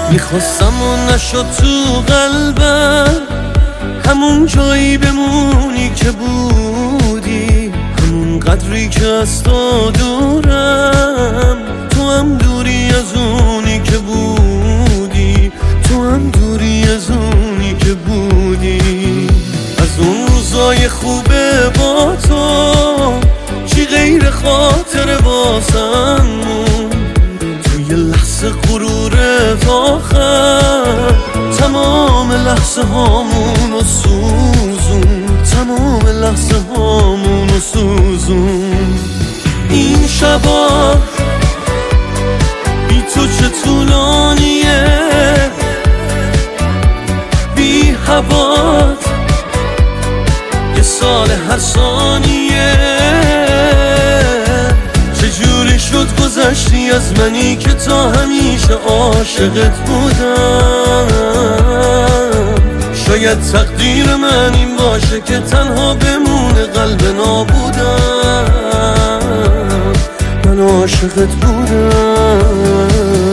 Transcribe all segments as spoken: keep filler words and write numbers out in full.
میخواستم و نشد تو قلبم، همون جایی بمونی که بودی، همون قدری که از تو دورم. تو هم دوری از اونی که بودی، تو هم دوری از اونی که بودی. از اون روزای خوبه با تو چی غیر خاطر واسم مون، توی لحظه غرور آخر تمام لحظه هامونو سوزون، تمام لحظه هامونو سوزون. این شبا بی تو چه طولانیه، بی هوات یه سال هر ثانیه. چجوری شد گذشتی از منی که تا همیشه عاشقت بودم. شاید تقدیر من این باشه که تنها بمونه قلب نابودم. من عاشقت بودم.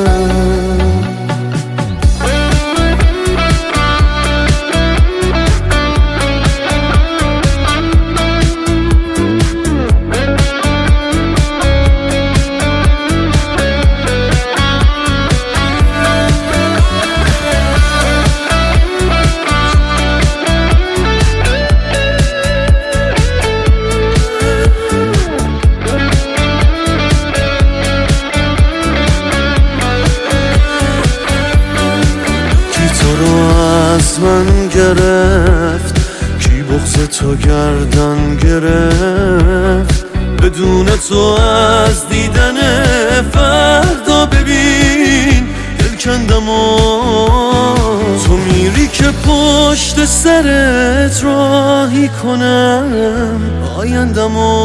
از من گرفت کی بغض تو گردن گرفت، بدون تو از دیدن فردا ببین دل کندم و تو میری که پشت سرت راهی کنم آیندم و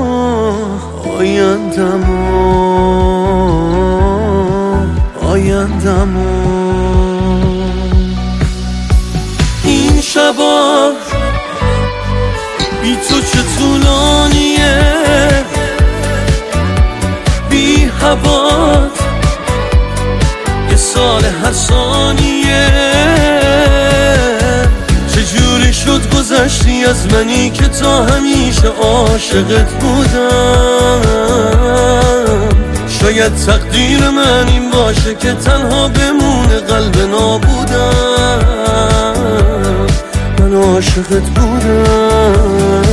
آیندم و آیندم و این شبا بی تو چه طولانیه، بی هوات یه سال هر ثانیه. چجوری شد گذشتی از منی که تا همیشه عاشقت بودم. شاید تقدیر من این باشه که تنها بمونه قلب نابودم. من عاشقت بودم.